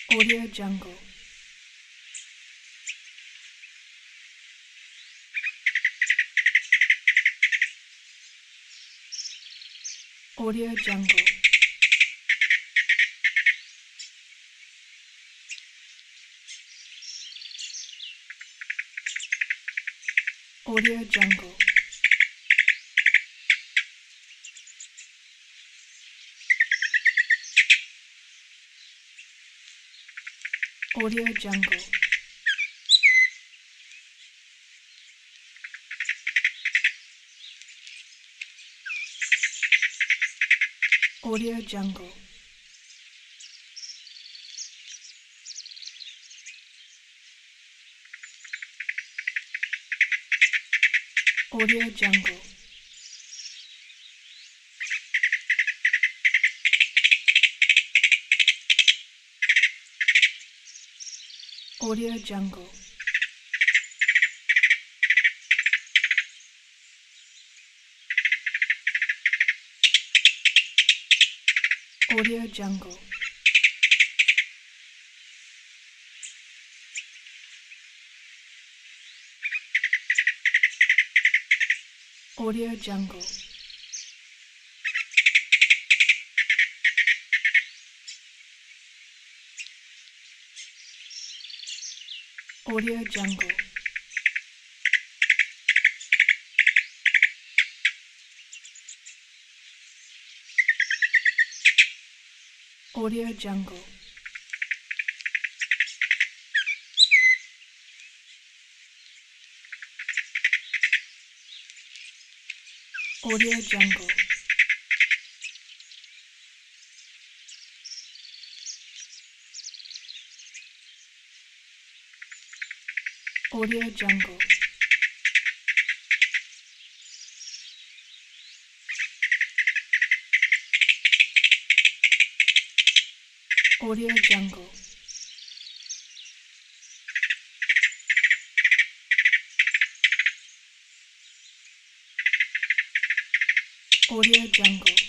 Audio Jungle. Audio Jungle. Audio Jungle. Audio Jungle. Audio Jungle. Audio Jungle. Audio Jungle. Audio Jungle. Audio Jungle. Audio Jungle. Audio Jungle. Audio Jungle. Audio Jungle. Audio Jungle. Audio Jungle.